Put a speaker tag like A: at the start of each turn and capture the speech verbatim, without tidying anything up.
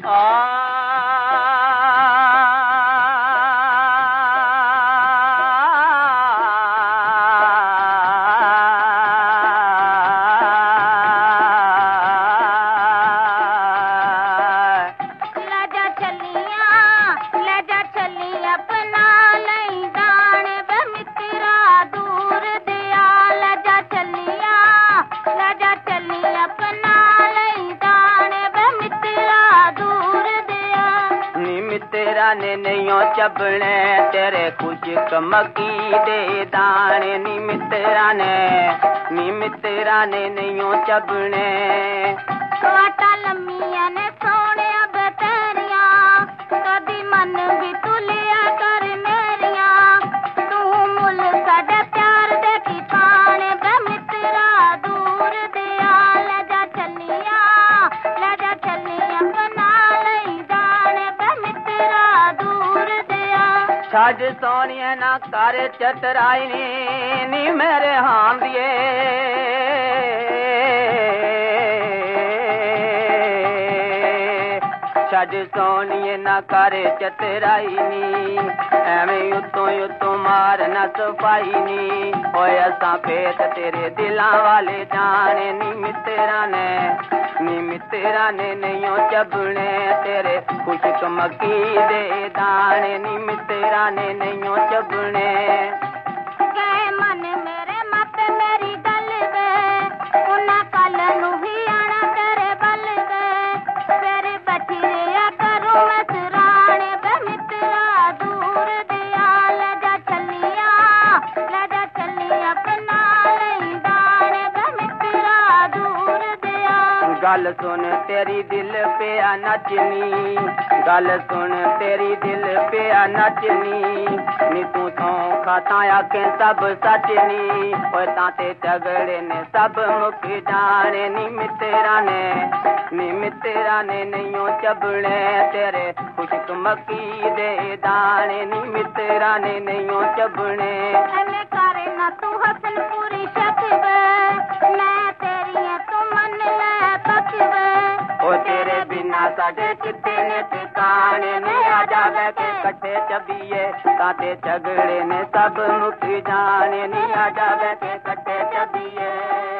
A: ने नहीं चबने तेरे खुश कमकी दे दाने नी मित्रा ने नी मित्रा ने नहीं चबने
B: वाटा लम्मिया ने सोने बतेरिया कदी मन भी तू लिया कर मेरिया तू मुल साडे प्यार दे की पाने बे मित्रा दूर दिया ले जा चलिया ले जा चलिया बना लई जाने बे मित्रा दूर दिया
A: छाज सोनिया ना कर चतराई नी मेरे हां दिए छज सोनिए ना करे चतराई नी एवें उतों उतों मार न सफाई नी ओए असां पेट तेरे दिलां वाले जाने नी मित्रा ने नी मित्रा ने नहीं चबने तेरे खुशक मकी दे दाने नी मित्रा ने नहीं चबने
B: गए मन मेरे मत मेरी गल वे उन्ना कल नू ही आना तेरे बल वे फिर बैठी रिया करूं मैं सराणे बे मित्रा दूर दिया ले जा चलिया ले जा चलिया अपना लई दाने बे मित्रा दूर दिया
A: गल सुन तेरी दिल पे आ नचनी गल सुन तेरी दिल पे आ नचनी नी तू तो खाता आके सब सचनी ओए ताते झगड़े ने सब मुक जाने नी मित्रा ने नी मित्रा ने नहीं चबने तेरे खुशक मकी दे दाने नी मित्रा ने नहीं चबने
B: एने करे ना तू हसन पूरी शकवे मैं तेरी है तू मन ले पकवे
A: ओ तेरे बिना साडे किते ने ठिकाने ने आ जावे के कट्ठे चबिए ताते झगड़े ने सब मुक जाने नी आ जावे के कट्ठे चबिए।